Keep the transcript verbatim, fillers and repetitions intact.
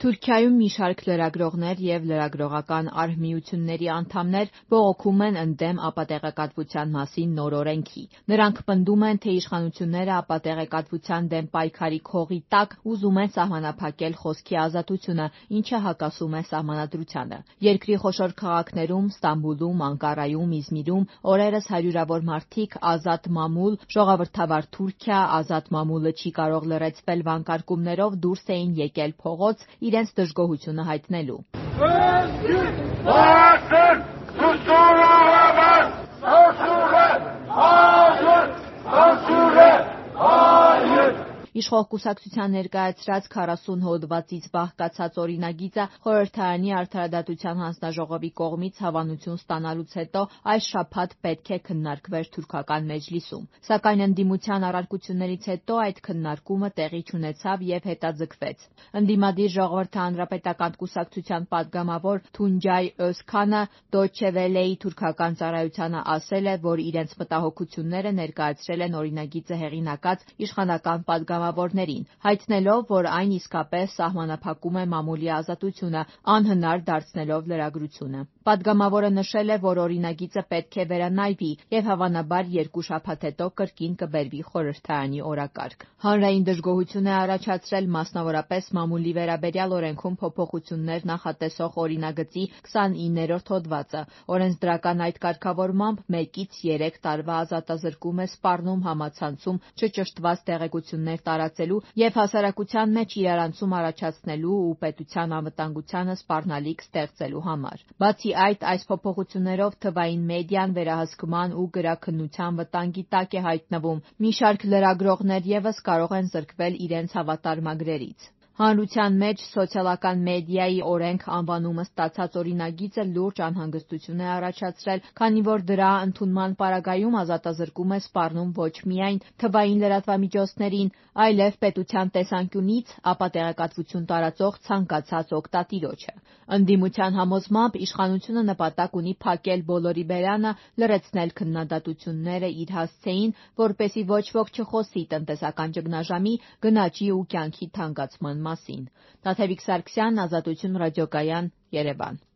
Թուրքիայում մի շարք լրագրողներ և լրագրողական արհմիությունների անդամներ բողոքում են ընդդեմ ապատեղեկատվության մասին նոր օրենքի։ Նրանք պնդում են, թե իշխանությունները ապատեղեկատվության դեմ պայքարի քողի տակ ուզում են սահմանափակել խոսքի ազատությունը, ինչը հակասում է սահմանադրությանը։ Երկրի խոշոր քաղաքներում՝ Ստամբուլում, Անկարայում, Իզմիրում օրերս հարյուրավոր մարդիկ «Ազատ մամուլ», «Ժողովրդավար Թուրքիա», «Ազատ մամուլը չի կարող լռեցվել» վանկարկումներով դուրս էին եկել փողոց՝ իրենց դժգոհությունը հայտնելու։ Իշխող կուսակցության ներկայացրած քառասուն հոդվածից բաղկացած օրինագիծը խորհրդարանի Արդարադատության հանձնաժողովի կողմից հավանություն ստանալուց հետո այս շաբաթ պետք է քննարկվեր թուրքական Մեջլիսում։ Սակայն ընդդիմության առարկություններից հետո այդ քննարկումը տեղի չունեցավ և հետաձգվեց։ Ընդդիմադիր Ժողովրդի հանրապետական կուսակցության պատգամավոր Թունջայ Özքանը Դոյչե Վելեի թուրքական ծառայությանը ասել է, որ իրենց մտահոգությունները ներկայացրել են օրինագիծը հեղինակած իշխանական պատգամավորներին, հայտնելով, որ այն իսկապես սահմանափակում է մամուլի ազատությունը, անհնար դարձնելով լրագրությունը։ Պատգամավորը նշել է, որ օրինագիծը պետք է վերանայվի և հավանաբար երկու շաբաթ հետո կրկին կբերվի խորհրդարանի օրակարգ։ Հանրային դժգոհություն է առաջացրել մասնավորապես մամուլի վերաբերյալ օրենքում փոփոխություններ նախատեսող օրինագծի քսանիններորդ հոդվածը։ Օրենսդրական այդ կարգավորմամբ մեկից երեք տարվա ազատազրկում է սպառնում համացանցում չճշտված տեղեկություններ տարածելու և հասարակության մեջ իրարանցում առաջացնելու ու պետության անվտանգությանը սպառնալիք ստեղծելու համար։ Բացի այդ, այս փոփոխություններով թվային մեդիան վերահսկման ու գրաքննության վտանգի տակ է հայտնվում։ Մի շարք լրագրողներ ևս կարող են զրկվել իրենց հավատարմագրերից։ Հանրության մեջ «Սոցիալական մեդիայի օրենք» անվանումը ստացած օրինագիծը լուրջ անհանգստություն է առաջացրել, քանի որ դրա ընդունման պարագայում ազատազրկում է սպառնում ոչ միայն թվային լրատվամիջոցներին, այլև պետության տեսանկյունից ապատեղեկատվություն տարածող ցանկացած օգտատիրոջը։ Ընդդիմության համոզմամբ իշխանությունը նպատակ ունի փակել բոլորի բերանը, լռեցնել քննադատությունները իր հասցեին, որպեսզի ոչ ոք չխոսի տնտեսական ճգնաժամի, գնաճի ու կյանքի թանկացման մասին։ Տաթևիկ Սարգսյան, Ազատություն ռադիոկայան, Երևան։